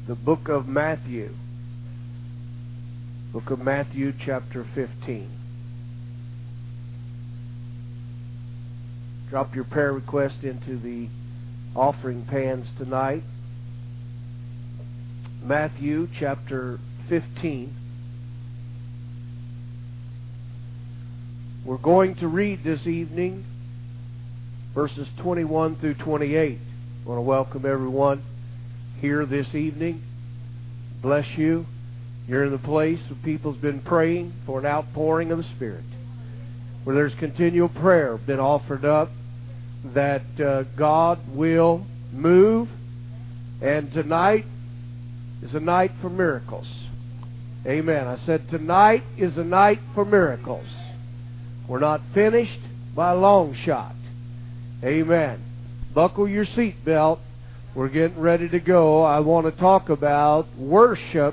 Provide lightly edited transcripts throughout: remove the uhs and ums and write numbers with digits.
the book of Matthew. Book of Matthew, chapter 15. Drop your prayer request into the offering pans tonight. Matthew, chapter 15. We're going to read this evening verses 21 through 28. I want to welcome everyone here this evening. Bless you. You're in the place where people's been praying for an outpouring of the Spirit, where there's continual prayer been offered up that God will move. And tonight is a night for miracles. Amen. I said tonight is a night for miracles. We're not finished by a long shot. Amen. Buckle your seatbelt. We're getting ready to go. I want to talk about worship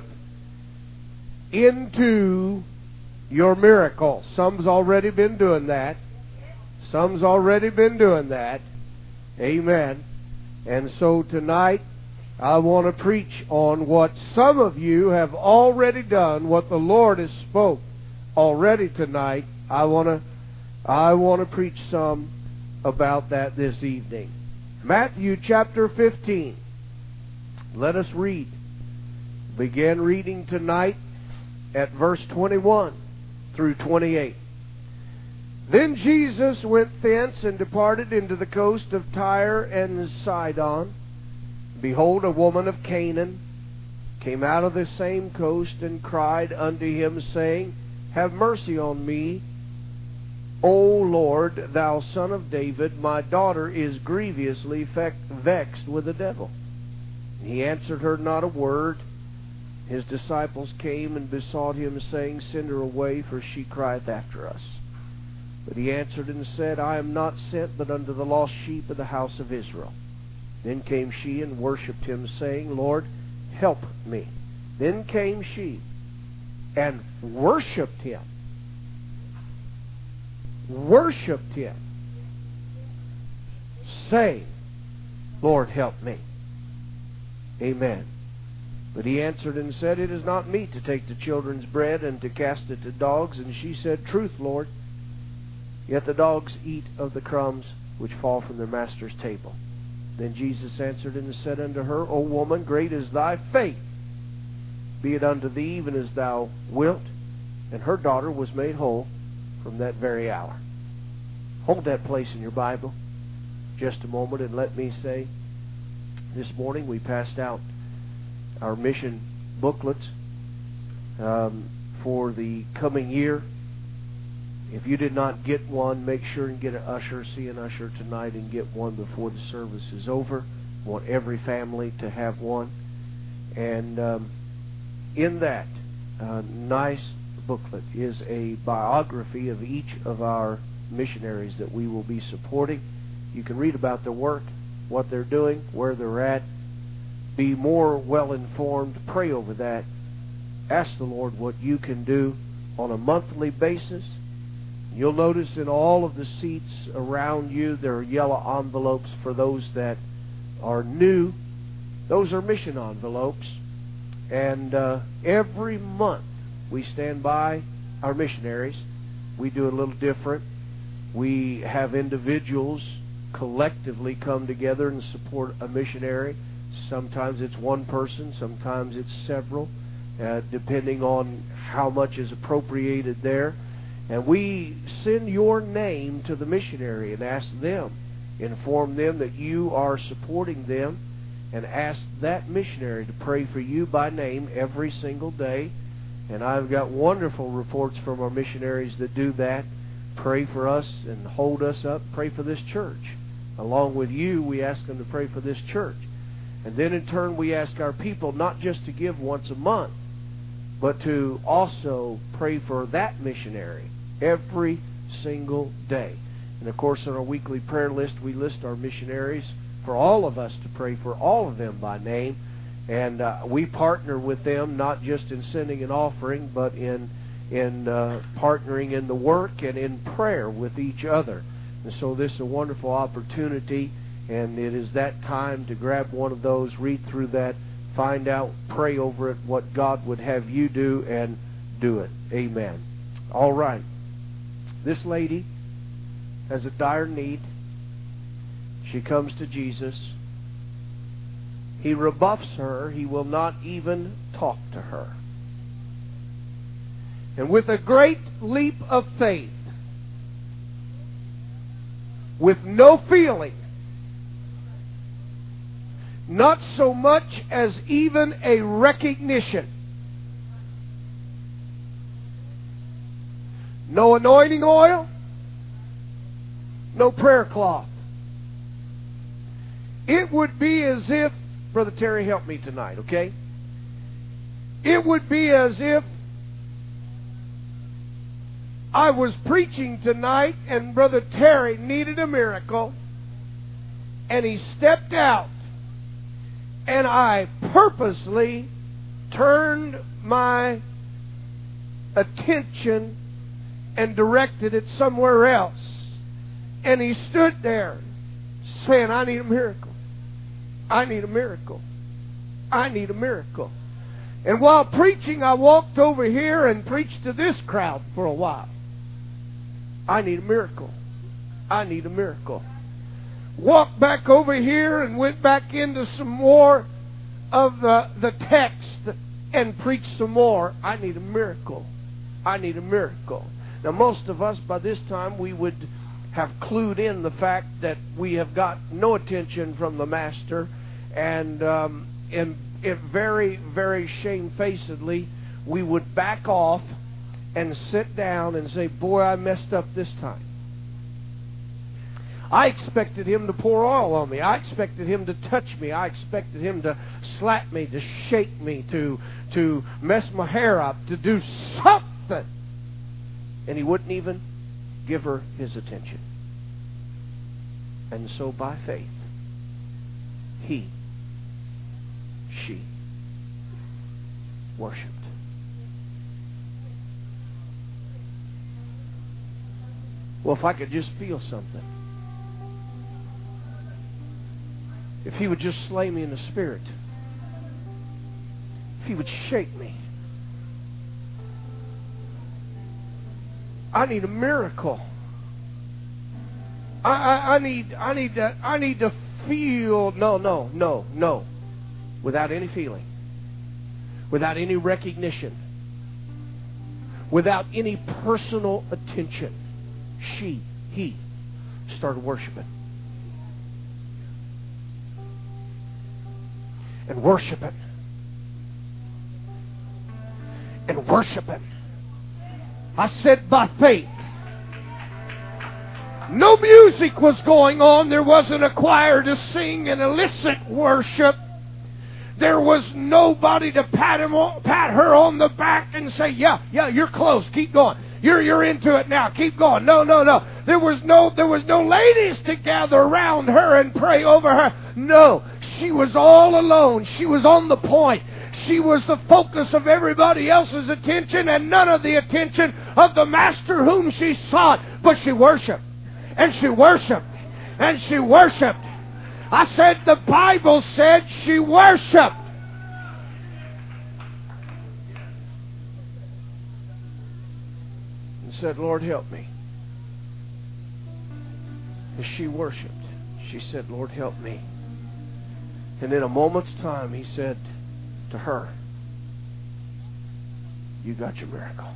into your miracle. Some's already been doing that. Some's already been doing that. Amen. And so tonight, I want to preach on what some of you have already done, what the Lord has spoke already tonight. I want to preach some about that this evening. Matthew chapter 15. Let us read. Begin reading tonight at verse 21 through 28. Then Jesus went thence and departed into the coast of Tyre and Sidon. Behold, a woman of Canaan came out of the same coast and cried unto him, saying, Have mercy on me, O Lord, thou son of David, my daughter is grievously vexed with the devil. He answered her not a word. His disciples came and besought him, saying, Send her away, for she crieth after us. But he answered and said, I am not sent but unto the lost sheep of the house of Israel. Then came she and worshipped him, saying, Lord, help me. Then came she and worshipped him. Worshipped him, saying, Lord, help me. Amen. But he answered and said, It is not meet to take the children's bread and to cast it to dogs. And she said, Truth, Lord. Yet the dogs eat of the crumbs which fall from their master's table. Then Jesus answered and said unto her, O woman, great is thy faith. Be it unto thee even as thou wilt. And her daughter was made whole from that very hour. Hold that place in your Bible just a moment, and let me say, this morning we passed out our mission booklets for the coming year. If you did not get one, make sure and get an usher. See an usher tonight and get one before the service is over. I want every family to have one. And in that nice booklet is a biography of each of our missionaries that we will be supporting. You can read about their work, what they're doing, where they're at. Be more well informed. Pray over that. Ask the Lord what you can do on a monthly basis. You'll notice in all of the seats around you there are yellow envelopes for those that are new. Those are mission envelopes. And every month we stand by our missionaries. We do a little different. We have individuals collectively come together and support a missionary. Sometimes it's one person, sometimes it's several, depending on how much is appropriated there. And we send your name to the missionary and ask them, inform them that you are supporting them, and ask that missionary to pray for you by name every single day. And I've got wonderful reports from our missionaries that do that. Pray for us and hold us up. Pray for this church. Along with you, we ask them to pray for this church. And then in turn, we ask our people not just to give once a month, but to also pray for that missionary every single day. And of course, on our weekly prayer list, we list our missionaries for all of us to pray for all of them by name. And we partner with them not just in sending an offering, but in partnering in the work and in prayer with each other. And so this is a wonderful opportunity, and it is that time to grab one of those, read through that find out, pray over it, what God would have you do, and do it. Amen. All right. This lady has a dire need. She comes to Jesus. He rebuffs her. He will not even talk to her. And with a great leap of faith, with no feeling, not so much as even a recognition, no anointing oil, no prayer cloth. It would be as if, Brother Terry, help me tonight, okay? It would be as if I was preaching tonight and Brother Terry needed a miracle, and he stepped out, and I purposely turned my attention and directed it somewhere else. And he stood there saying, I need a miracle. I need a miracle. I need a miracle. And while preaching, I walked over here and preached to this crowd for a while. I need a miracle. I need a miracle. Walked back over here and went back into some more of the text and preached some more. I need a miracle. I need a miracle. Now, most of us, by this time, we would have clued in the fact that we have got no attention from the Master, and very, very shamefacedly, we would back off and sit down and say, boy, I messed up this time. I expected him to pour oil on me. I expected him to touch me. I expected him to slap me, to shake me, to mess my hair up, to do something. And he wouldn't even give her his attention. And so by faith, she worshipped. Well, if I could just feel something. If he would just slay me in the spirit. If he would shake me. I need a miracle. I need to feel. No. Without any feeling. Without any recognition. Without any personal attention. He started worshiping. And worshiping. And worshiping. I said by faith. No music was going on. There wasn't a choir to sing and elicit worship. There was nobody to pat her on the back and say, yeah, you're close. Keep going. You're into it now. Keep going. No. There was no ladies to gather around her and pray over her. No. She was all alone. She was on the point. She was the focus of everybody else's attention and none of the attention of the Master whom she sought. But she worshiped. And she worshiped. And she worshiped. I said the Bible said she worshiped. And said, Lord, help me. As she worshiped, she said, Lord, help me. And in a moment's time, he said to her, you got your miracle.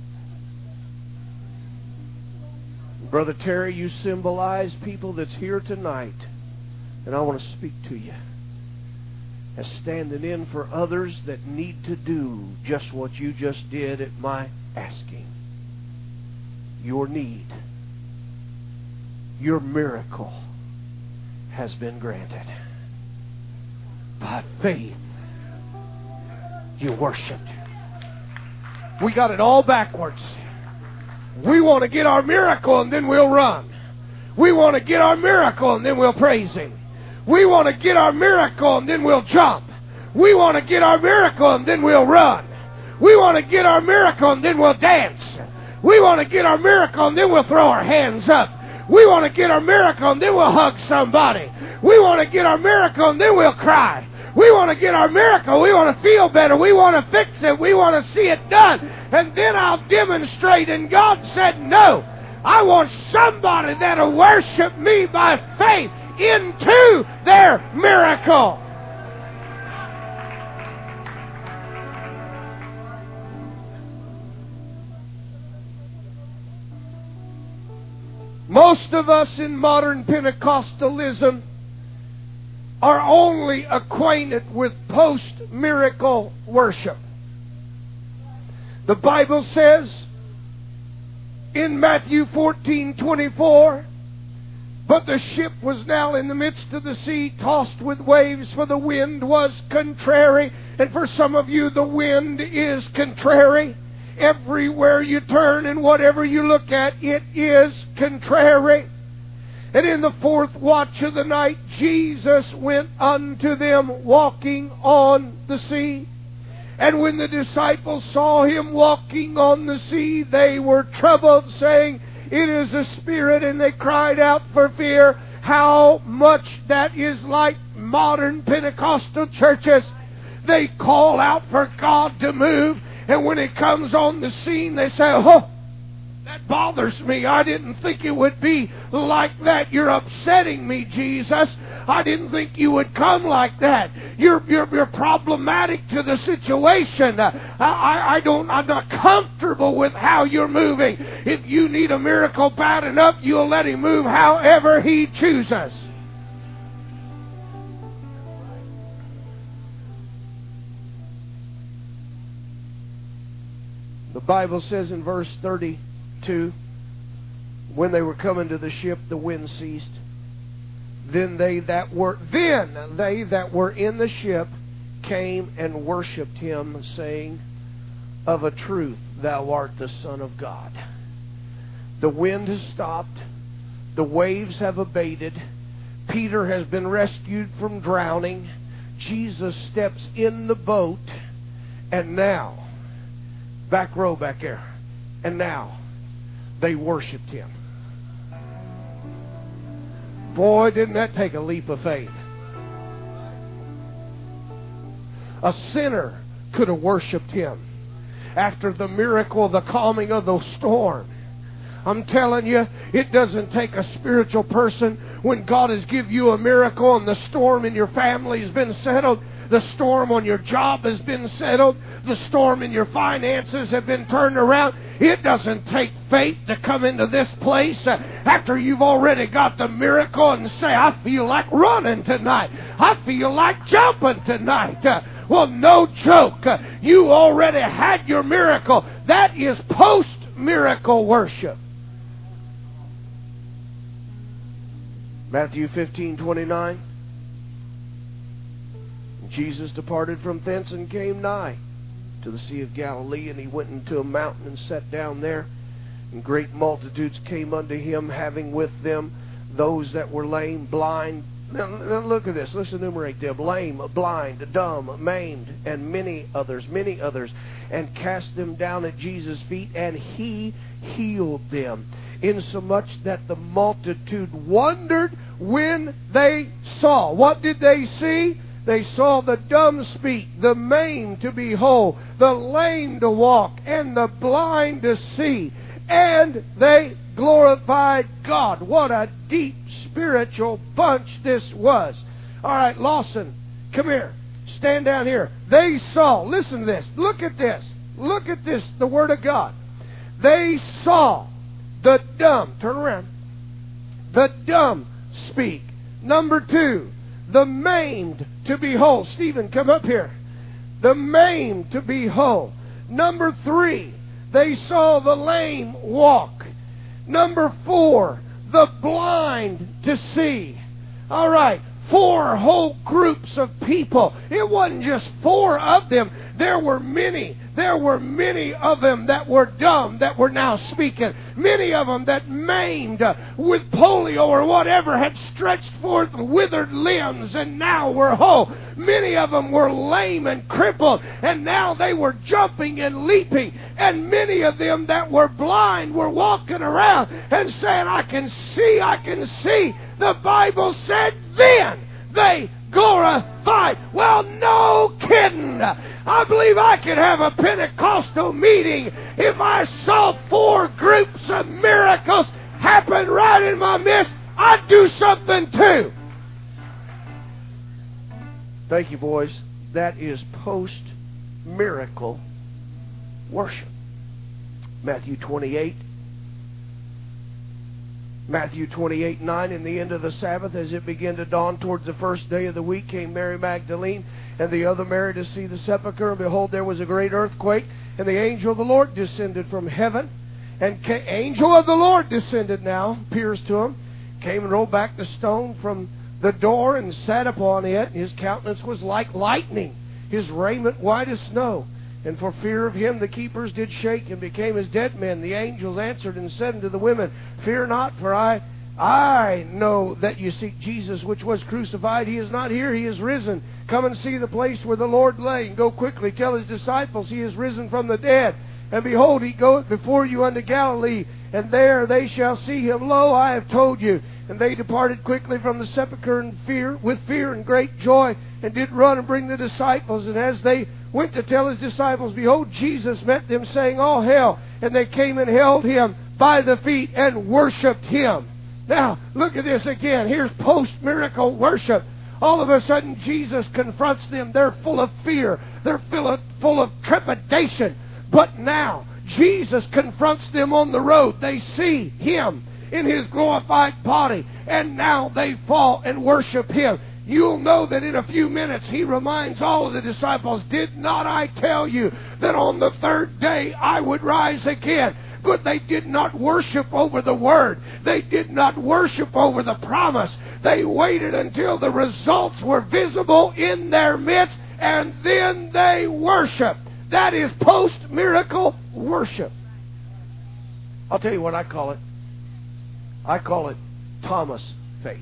Brother Terry, you symbolize people that's here tonight. And I want to speak to you as standing in for others that need to do just what you just did at my asking. Your need, your miracle has been granted. By faith, you worshiped. We got it all backwards. We want to get our miracle and then we'll run. We want to get our miracle and then we'll praise Him. We want to get our miracle and then we'll jump. We want to get our miracle and then we'll run. We want to get our miracle and then we'll dance. We want to get our miracle and then we'll throw our hands up. We want to get our miracle and then we'll hug somebody. We want to get our miracle and then we'll cry. We want to get our miracle. We want to feel better. We want to fix it. We want to see it done. And then I'll demonstrate. And God said, no. I want somebody that'll worship me by faith into their miracle. Most of us in modern Pentecostalism are only acquainted with post-miracle worship. The Bible says in Matthew 14:24, but the ship was now in the midst of the sea, tossed with waves, for the wind was contrary. And for some of you, the wind is contrary. Everywhere you turn and whatever you look at, it is contrary. And in the fourth watch of the night, Jesus went unto them walking on the sea. And when the disciples saw him walking on the sea, they were troubled, saying, it is a spirit, and they cried out for fear. How much that is like modern Pentecostal churches. They call out for God to move, and when it comes on the scene, they say, oh, that bothers me. I didn't think it would be like that. You're upsetting me, Jesus. I didn't think you would come like that. You're problematic to the situation. I'm not comfortable with how you're moving. If you need a miracle bad enough, you'll let him move however he chooses. The Bible says in verse 32, when they were coming to the ship, the wind ceased. Then they that were in the ship came and worshipped him, saying, of a truth, thou art the Son of God. The wind has stopped. The waves have abated. Peter has been rescued from drowning. Jesus steps in the boat. And now, back row back there. And now, they worshipped him. Boy, didn't that take a leap of faith. A sinner could have worshipped him after the miracle, the calming of the storm. I'm telling you, it doesn't take a spiritual person when God has given you a miracle and the storm in your family has been settled, the storm on your job has been settled, the storm in your finances have been turned around. It doesn't take faith to come into this place after you've already got the miracle and say, I feel like running tonight. I feel like jumping tonight. Well, no joke. You already had your miracle. That is post-miracle worship. Matthew 15:29. Jesus departed from thence and came nigh to the Sea of Galilee, and he went into a mountain and sat down there. And great multitudes came unto him, having with them those that were lame, blind. Now look at this. Let's enumerate them. Lame, blind, dumb, maimed, and many others, and cast them down at Jesus' feet, and he healed them. Insomuch that the multitude wondered when they saw. What did they see? They saw the dumb speak, the maimed to be whole, the lame to walk, and the blind to see. And they glorified God. What a deep spiritual bunch this was. All right, Lawson, come here. Stand down here. They saw, listen to this. Look at this. Look at this, the Word of God. They saw the dumb, turn around, the dumb speak. Number 2, the maimed to be whole. Stephen, come up here. The maimed to be whole. Number 3, they saw the lame walk. Number 4, the blind to see. All right, 4 whole groups of people. It wasn't just 4 of them. There were many. There were many of them that were dumb that were now speaking. Many of them that maimed with polio or whatever had stretched forth withered limbs and now were whole. Many of them were lame and crippled and now they were jumping and leaping. And many of them that were blind were walking around and saying, I can see, I can see. The Bible said then they glorified. Well, no kidding. I believe I could have a Pentecostal meeting if I saw 4 groups of miracles happen right in my midst. I'd do something too. Thank you, boys. That is post-miracle worship. Matthew 28:9, in the end of the Sabbath, as it began to dawn towards the first day of the week, came Mary Magdalene and the other Mary to see the sepulchre. And behold, there was a great earthquake, and the angel of the Lord descended from heaven. And angel of the Lord descended now, appears to him, came and rolled back the stone from the door and sat upon it. His countenance was like lightning, his raiment white as snow. And for fear of him the keepers did shake and became as dead men. The angels answered and said unto the women, Fear not, for I know that you seek Jesus, which was crucified. He is not here, he is risen. Come and see the place where the Lord lay, and go quickly, tell his disciples he is risen from the dead. And behold, he goeth before you unto Galilee, and there they shall see him. Lo, I have told you. And they departed quickly from the sepulchre with fear and great joy, and did run and bring the disciples. And as they went to tell his disciples, behold, Jesus met them, saying, All hail! And they came and held him by the feet and worshipped him. Now, look at this again. Here's post-miracle worship. All of a sudden, Jesus confronts them. They're full of fear. They're full of trepidation. But now, Jesus confronts them on the road. They see him in his glorified body, and now they fall and worship him. You'll know that in a few minutes he reminds all of the disciples, Did not I tell you that on the 3rd day I would rise again? But they did not worship over the word. They did not worship over the promise. They waited until the results were visible in their midst, and then they worshiped. That is post-miracle worship. I'll tell you what I call it. I call it Thomas faith.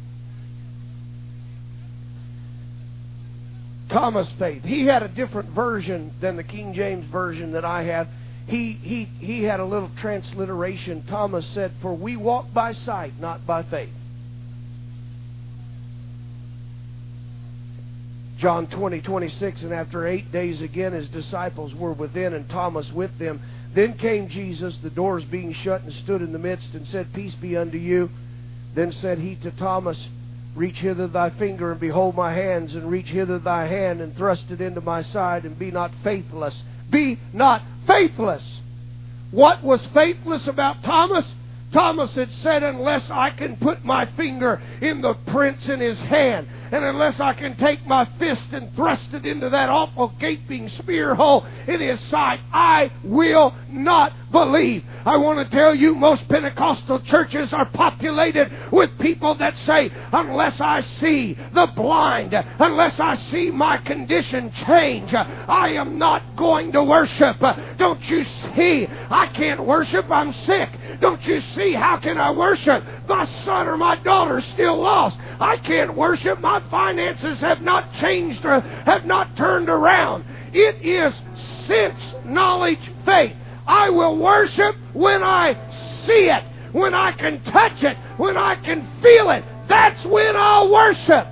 Thomas faith. He had a different version than the King James version that I have. He had a little transliteration. Thomas said, For we walk by sight, not by faith. John 20:26, and after 8 days again his disciples were within, and Thomas with them. Then came Jesus, the doors being shut, and stood in the midst, and said, Peace be unto you. Then said he to Thomas, Reach hither thy finger, and behold my hands, and reach hither thy hand, and thrust it into my side, and be not faithless. Be not faithless. What was faithless about Thomas? Thomas had said, unless I can put my finger in the prints in his hand, and unless I can take my fist and thrust it into that awful gaping spear hole in his side, I will not believe. I want to tell you, most Pentecostal churches are populated with people that say, unless I see the blind, unless I see my condition change, I am not going to worship. Don't you see? I can't worship. I'm sick. Don't you see? How can I worship? My son or my daughter's still lost. I can't worship. My finances have not changed or have not turned around. It is sense, knowledge, faith. I will worship when I see it, when I can touch it, when I can feel it. That's when I'll worship.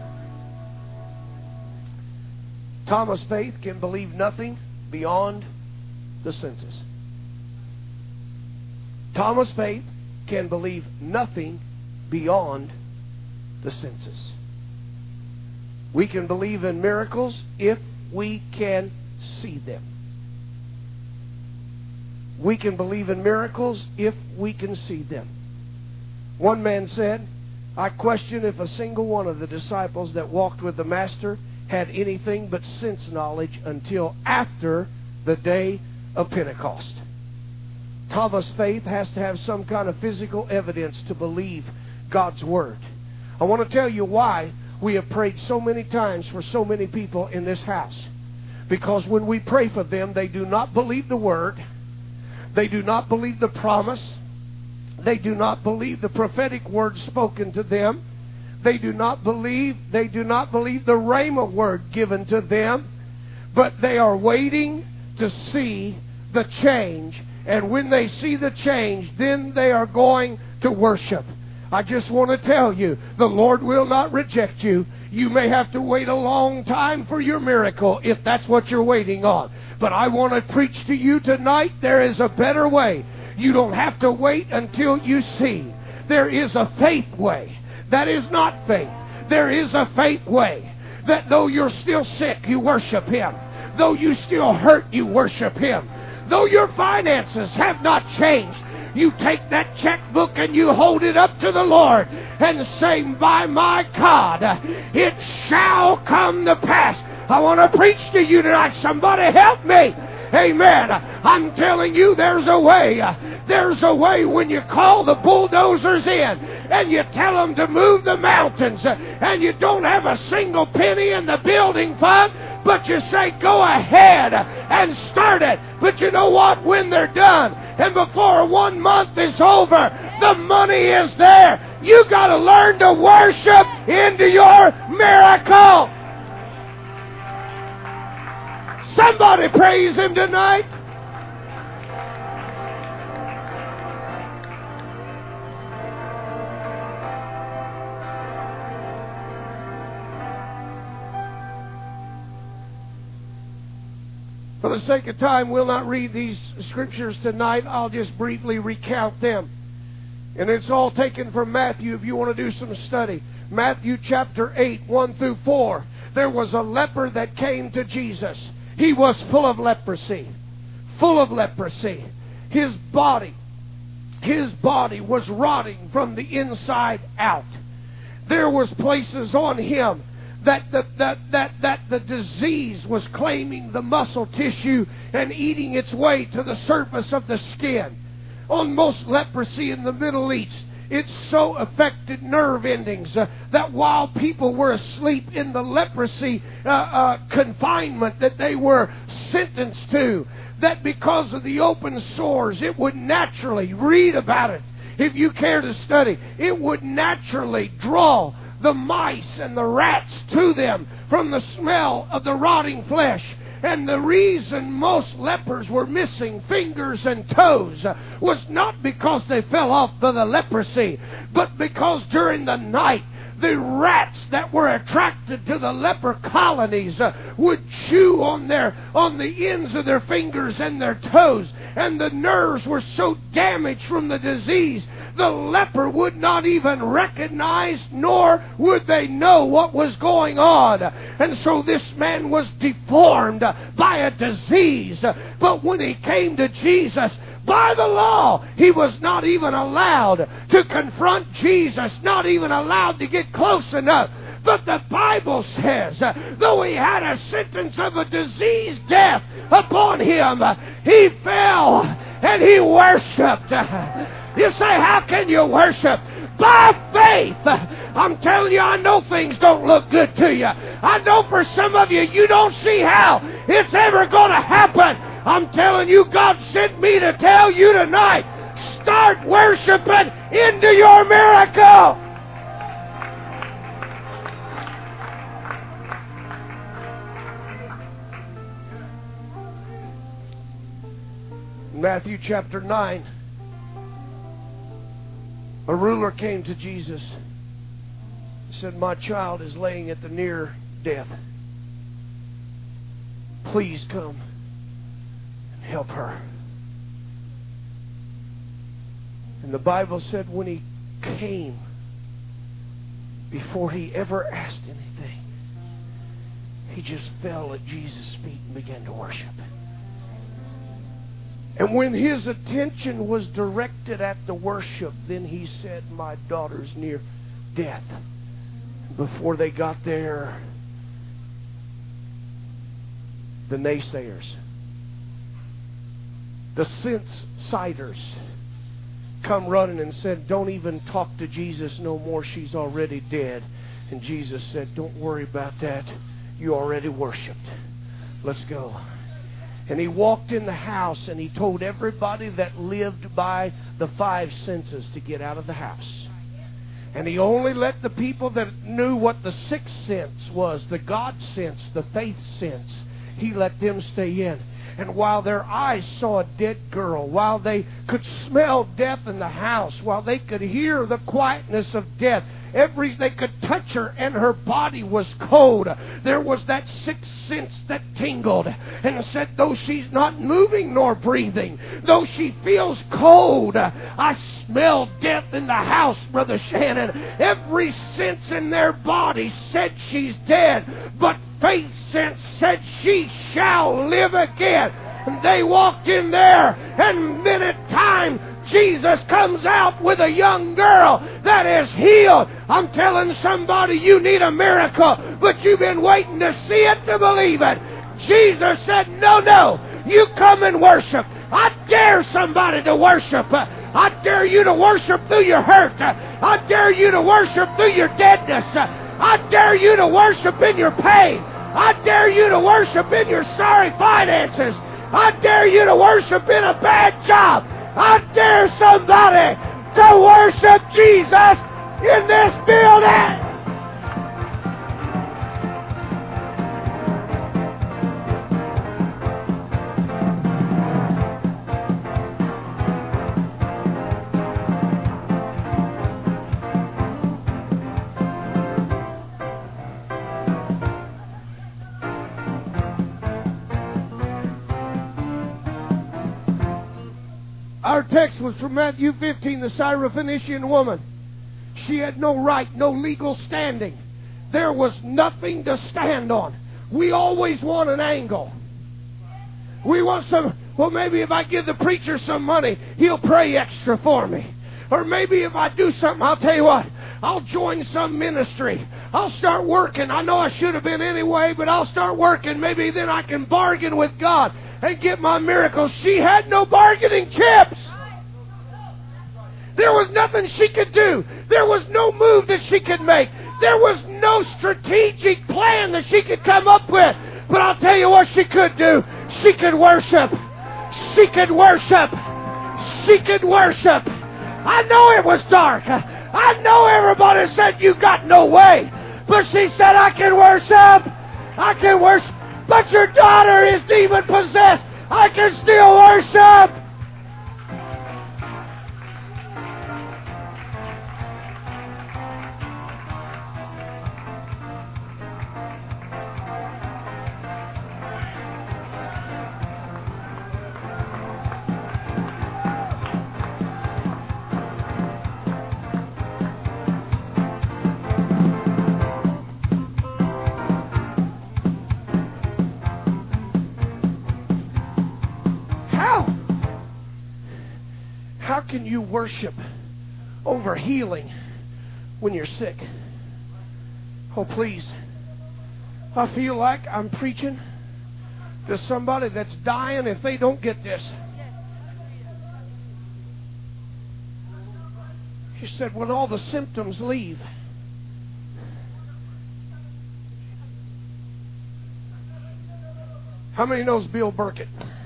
Thomas' faith can believe nothing beyond the senses. Thomas' faith can believe nothing beyond the senses. We can believe in miracles if we can see them. We can believe in miracles if we can see them. One man said, I question if a single one of the disciples that walked with the Master had anything but sense knowledge until after the day of Pentecost. Thomas' faith has to have some kind of physical evidence to believe God's Word. I want to tell you why we have prayed so many times for so many people in this house. Because when we pray for them, they do not believe the Word. They do not believe the promise. They do not believe the prophetic word spoken to them. They do not believe the Rhema word given to them. But they are waiting to see the change. And when they see the change, then they are going to worship. I just want to tell you, the Lord will not reject you You may have to wait a long time for your miracle if that's what you're waiting on. But I want to preach to you tonight, there is a better way. You don't have to wait until you see. There is a faith way. That is not faith. There is a faith way. That though you're still sick, you worship Him. Though you still hurt, you worship Him. Though your finances have not changed, you take that checkbook and you hold it up to the Lord and say, by my God, it shall come to pass. I want to preach to you tonight. Somebody help me. Amen. I'm telling you, there's a way. There's a way when you call the bulldozers in and you tell them to move the mountains and you don't have a single penny in the building fund, but you say, go ahead and start it. But you know what? When they're done and before 1 month is over, the money is there. You got to learn to worship into your miracle. Somebody praise Him tonight. For the sake of time, we'll not read these scriptures tonight. I'll just briefly recount them. And it's all taken from Matthew if you want to do some study. Matthew chapter 8, 1 through 4. There was a leper that came to Jesus. He was full of leprosy. Full of leprosy. His body was rotting from the inside out. There was places on him that the disease was claiming the muscle tissue and eating its way to the surface of the skin. On most leprosy in the Middle East, it so affected nerve endings that while people were asleep in the leprosy confinement that they were sentenced to, that because of the open sores, it would naturally, read about it if you care to study, it would naturally draw the mice and the rats to them from the smell of the rotting flesh. And the reason most lepers were missing fingers and toes was not because they fell off of the leprosy, but because during the night the rats that were attracted to the leper colonies would chew on the ends of their fingers and their toes, and the nerves were so damaged from the disease the leper would not even recognize, nor would they know what was going on. And so this man was deformed by a disease. But when he came to Jesus, by the law, he was not even allowed to confront Jesus, not even allowed to get close enough. But the Bible says, though he had a sentence of a diseased death upon him, he fell and he worshipped. You say, how can you worship? By faith. I'm telling you, I know things don't look good to you. I know for some of you, you don't see how it's ever going to happen. I'm telling you, God sent me to tell you tonight, start worshiping into your miracle. Matthew chapter 9. A ruler came to Jesus. He said, my child is laying at the near death. Please come and help her. And the Bible said when he came, before he ever asked anything, he just fell at Jesus' feet and began to worship. And when his attention was directed at the worship, then he said, my daughter's near death. Before they got there, the naysayers, the sense-siders, come running and said, don't even talk to Jesus no more. She's already dead. And Jesus said, don't worry about that. You already worshiped. Let's go. And he walked in the house and he told everybody that lived by the five senses to get out of the house. And he only let the people that knew what the sixth sense was, the God sense, the faith sense, he let them stay in. And while their eyes saw a dead girl, while they could smell death in the house, while they could hear the quietness of death, They could touch her and her body was cold. There was that sixth sense that tingled and said, though she's not moving nor breathing, though she feels cold, I smell death in the house, Brother Shannon. Every sense in their body said she's dead, but faith sense said she shall live again. And they walked in there, and minute time, Jesus comes out with a young girl that is healed. I'm telling somebody, you need a miracle, but you've been waiting to see it to believe it. Jesus said, no, you come and worship. I dare somebody to worship. I dare you to worship through your hurt. I dare you to worship through your deadness. I dare you to worship in your pain. I dare you to worship in your sorry finances. I dare you to worship in a bad job. I dare somebody to worship Jesus in this building. Our text was from Matthew 15, the Syrophoenician woman. She had no right, no legal standing. There was nothing to stand on. We always want an angle. We want some, well, maybe if I give the preacher some money, he'll pray extra for me. Or maybe if I do something, I'll tell you what, I'll join some ministry. I'll start working. I know I should have been anyway, but I'll start working. Maybe then I can bargain with God and get my miracle. She had no bargaining chips. There was nothing she could do. There was no move that she could make. There was no strategic plan that she could come up with. But I'll tell you what she could do. She could worship. She could worship. She could worship. I know it was dark. I know everybody said you got no way. But she said, I can worship. I can worship. But your daughter is demon possessed. I can still worship. How can you worship over healing when you're sick? Oh, please. I feel like I'm preaching to somebody that's dying if they don't get this. She said, when all the symptoms leave, how many knows Bill Burkett?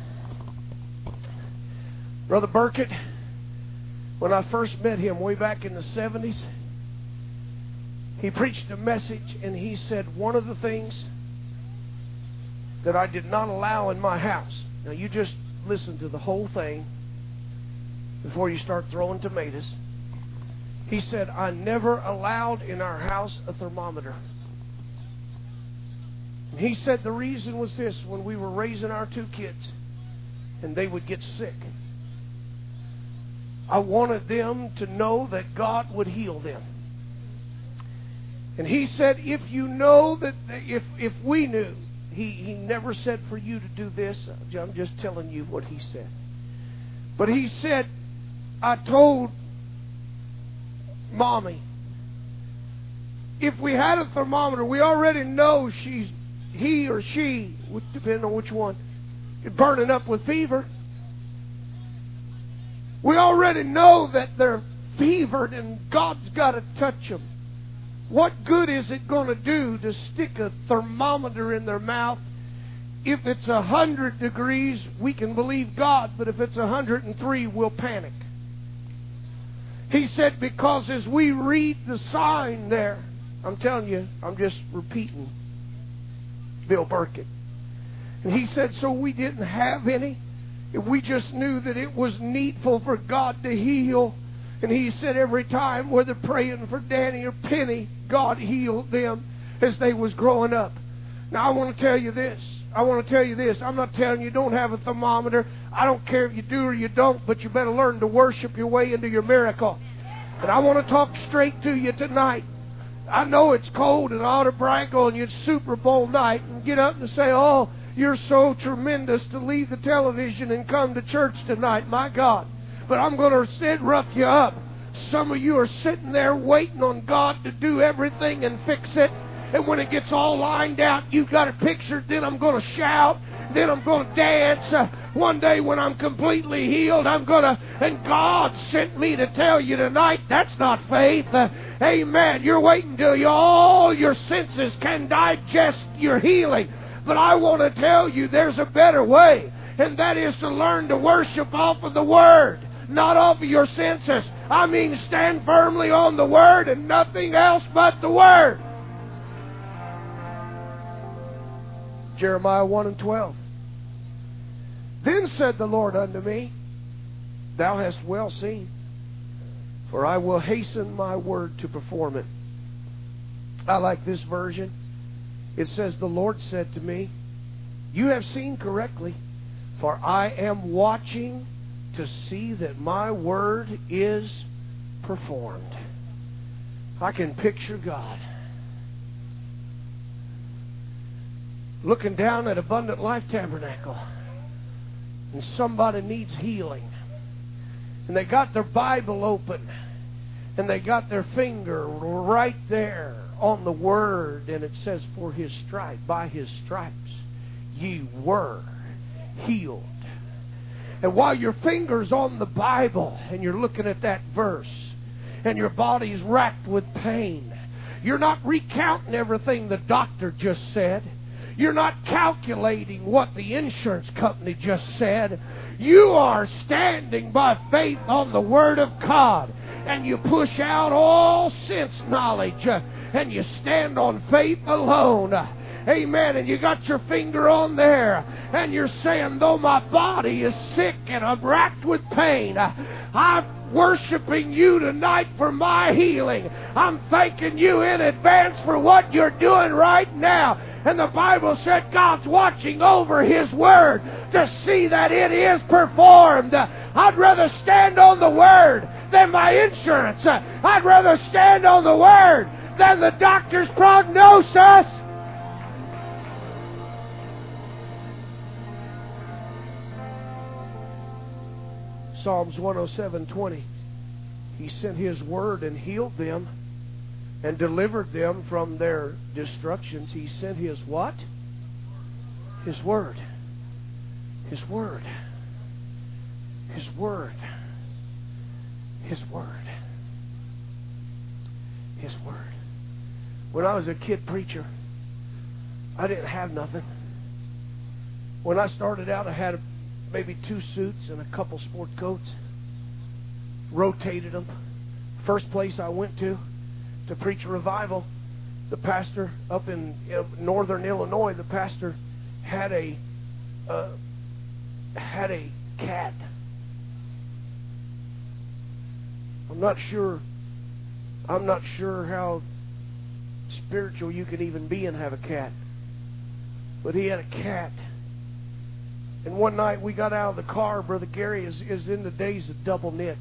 Brother Burkett, when I first met him way back in the 70s, he preached a message and he said, one of the things that I did not allow in my house. Now you just listen to the whole thing before you start throwing tomatoes. He said, I never allowed in our house a thermometer. And he said the reason was this: when we were raising our two kids and they would get sick, I wanted them to know that God would heal them. And he said, if you know that, if we knew, he never said for you to do this. I'm just telling you what he said. But he said, I told Mommy, if we had a thermometer, we already know he or she, depending on which one, is burning up with fever. We already know that they're fevered and God's got to touch them. What good is it going to do to stick a thermometer in their mouth? If it's 100 degrees, we can believe God, but if it's 103, we'll panic. He said, because as we read the sign there, I'm telling you, I'm just repeating Bill Burkett. And he said, so we didn't have any. If we just knew that it was needful for God to heal, And he said every time, whether praying for Danny or Penny, God healed them as they was growing up. Now I want to tell you this. I'm not telling you don't have a thermometer. I don't care if you do or you don't, but you better learn to worship your way into your miracle. And I want to talk straight to you tonight. I know it's cold and I ought to brag on you. It's Super Bowl night and get up and say, oh, you're so tremendous to leave the television and come to church tonight. My God. But I'm going to rough you up. Some of you are sitting there waiting on God to do everything and fix it. And when it gets all lined out, you've got it pictured. Then I'm going to shout. Then I'm going to dance. One day when I'm completely healed, I'm going to... And God sent me to tell you tonight, that's not faith. Amen. You're waiting till all your senses can digest your healing. But I want to tell you there's a better way. And that is to learn to worship off of the Word, not off of your senses. I mean, stand firmly on the Word and nothing else but the Word. Jeremiah 1:12. Then said the Lord unto me, Thou hast well seen, for I will hasten my word to perform it. I like this version. It says, The Lord said to me, You have seen correctly, for I am watching to see that my word is performed. I can picture God looking down at Abundant Life Tabernacle, and somebody needs healing. And they got their Bible open, and they got their finger right there on the Word, and it says, For His stripe, by His stripes, ye were healed. And while your finger's on the Bible, and you're looking at that verse, and your body's racked with pain, you're not recounting everything the doctor just said. You're not calculating what the insurance company just said. You are standing by faith on the Word of God. And you push out all sense knowledge. And you stand on faith alone. Amen. And you got your finger on there. And you're saying, though my body is sick and I'm racked with pain, I'm worshiping you tonight for my healing. I'm thanking you in advance for what you're doing right now. And the Bible said God's watching over His Word to see that it is performed. I'd rather stand on the Word than my insurance. I'd rather stand on the Word than the doctor's prognosis. Psalms 107:20. He sent His Word and healed them and delivered them from their destructions. He sent His what? His Word. His Word. His Word. His Word. His Word. When I was a kid preacher, I didn't have nothing. When I started out, I had maybe 2 suits and a couple sport coats. Rotated them. First place I went to preach a revival, the pastor up in northern Illinois, the pastor had a cat. I'm not sure how spiritual you can even be and have a cat, but he had a cat. And one night we got out of the car. Brother Gary is in the days of double knit.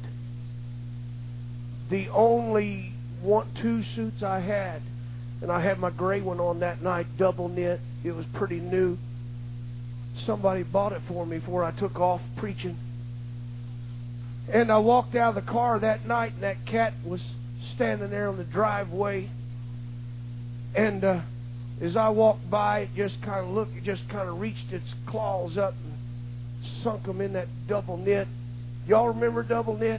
The only 2 suits I had, and I had my gray one on that night, double knit. It was pretty new. Somebody bought it for me before I took off preaching. And I walked out of the car that night, and that cat was standing there on the driveway. And as I walked by, it just kind of reached its claws up and sunk them in that double knit. Y'all remember double knit?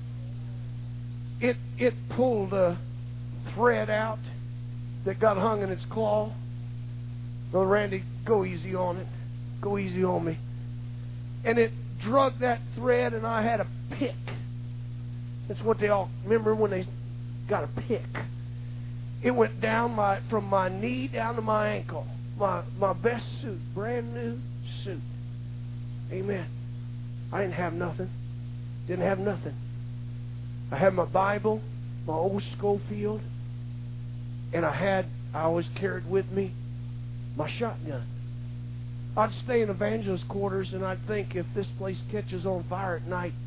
It pulled a thread out that got hung in its claw. Brother Randy, go easy on it. Go easy on me. And it drug that thread, and I had a pick. That's what they all remember when they got a pick. It went down from my knee down to my ankle. My best suit, brand new suit. Amen. I didn't have nothing. Didn't have nothing. I had my Bible, my old Schofield, and I always carried with me my shotgun. I'd stay in evangelist quarters, and I'd think, if this place catches on fire at night,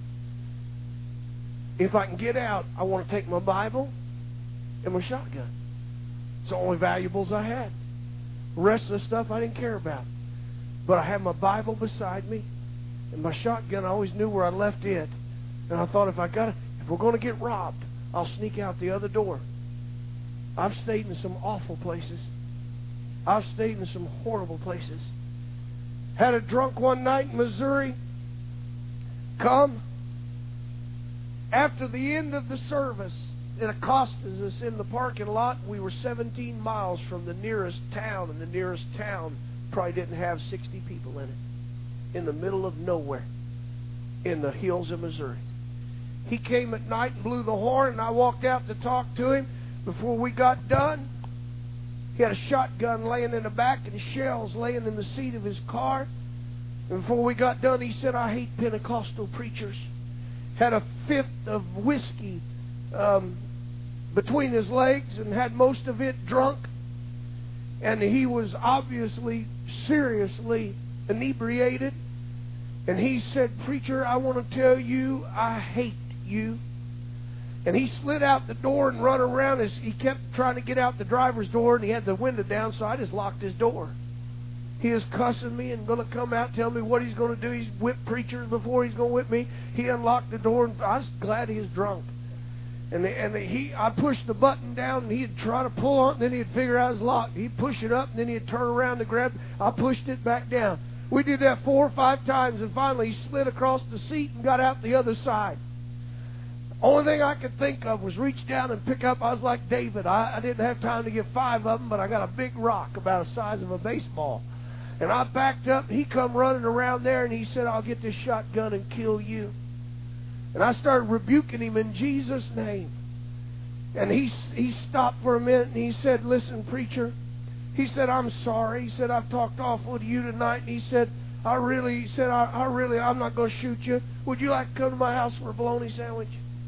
if I can get out, I want to take my Bible and my shotgun. It's the only valuables I had. The rest of the stuff I didn't care about. But I had my Bible beside me, and my shotgun, I always knew where I left it. And I thought, if we're going to get robbed, I'll sneak out the other door. I've stayed in some awful places. I've stayed in some horrible places. Had a drunk one night in Missouri come after the end of the service. It accosted us in the parking lot. We were 17 miles from the nearest town, and the nearest town probably didn't have 60 people in it. In the middle of nowhere, in the hills of Missouri. He came at night and blew the horn, and I walked out to talk to him. Before we got done, he had a shotgun laying in the back and shells laying in the seat of his car. And before we got done, he said, "I hate Pentecostal preachers." Had a fifth of whiskey between his legs and had most of it drunk. And he was obviously seriously inebriated. And he said, "Preacher, I want to tell you, I hate you." And he slid out the door and run around. He kept trying to get out the driver's door, and he had the window down, so I just locked his door. He is cussing me and going to come out and tell me what he's going to do. He's whipped preachers before. He's going to whip me. He unlocked the door, and I was glad he was drunk. I pushed the button down, and he'd try to pull on it, and then he'd figure out it's locked. He'd push it up, and then he'd turn around to grab it. I pushed it back down. We did that 4 or 5 times, and finally he slid across the seat and got out the other side. Only thing I could think of was reach down and pick up. I was like David. I didn't have time to get 5 of them, but I got a big rock about the size of a baseball. And I backed up. He come running around there, and he said, "I'll get this shotgun and kill you." And I started rebuking him in Jesus' name. And he stopped for a minute, and he said, "Listen, preacher." He said, "I'm sorry." He said, "I've talked awful to you tonight." And he said, I'm not going to shoot you. Would you like to come to my house for a bologna sandwich?"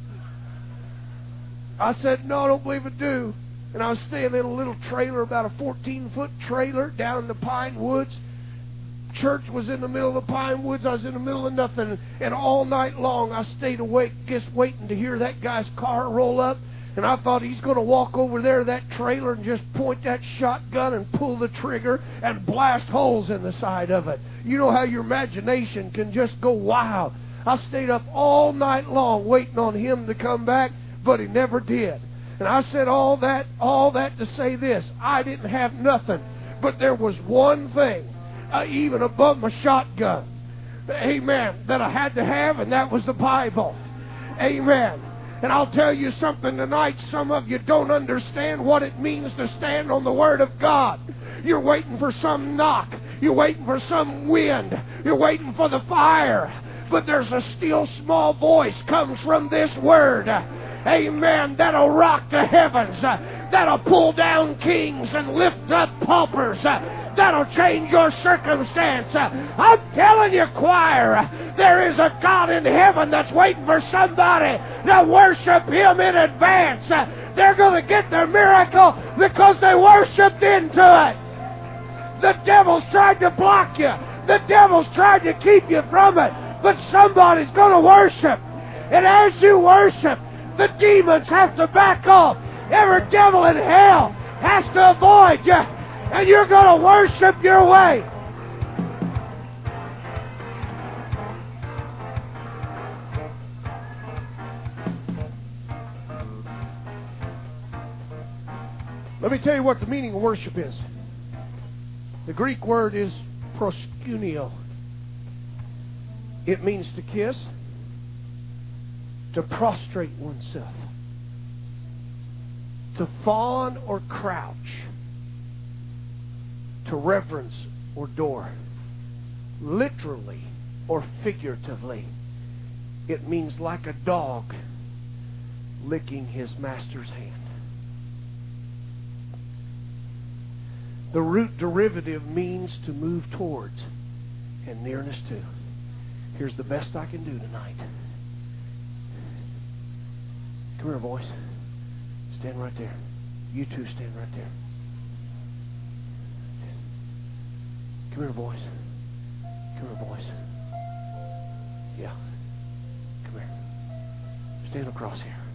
I said, "No, I don't believe I do." And I was staying in a little trailer, about a 14-foot trailer down in the pine woods. Church was in the middle of the pine woods. I was in the middle of nothing. And all night long I stayed awake just waiting to hear that guy's car roll up. And I thought, he's going to walk over there to that trailer and just point that shotgun and pull the trigger and blast holes in the side of it. You know how your imagination can just go wild. I stayed up all night long waiting on him to come back, but he never did. And I said all that to say this. I didn't have nothing, but there was one thing, even above my shotgun, amen, that I had to have, and that was the Bible. Amen. And I'll tell you something tonight, some of you don't understand what it means to stand on the Word of God. You're waiting for some knock. You're waiting for some wind. You're waiting for the fire. But there's a still small voice comes from this Word. Amen. That'll rock the heavens. That'll pull down kings and lift up paupers. That'll change your circumstance. I'm telling you, choir, there is a God in heaven that's waiting for somebody to worship Him in advance. They're going to get their miracle because they worshiped into it. The devil's tried to block you. The devil's tried to keep you from it. But somebody's going to worship. And as you worship, the demons have to back off. Every devil in hell has to avoid you. And you're going to worship your way. Let me tell you what the meaning of worship is. The Greek word is proskuneo. It means to kiss, to prostrate oneself, to fawn or crouch, to reverence or adore. Literally or figuratively, it means like a dog licking his master's hand. The root derivative means to move towards and nearness to. Here's the best I can do tonight. Come here, boys. Stand right there. You two stand right there. Come here, boys. Come here, boys. Yeah. Come here. Stand across here.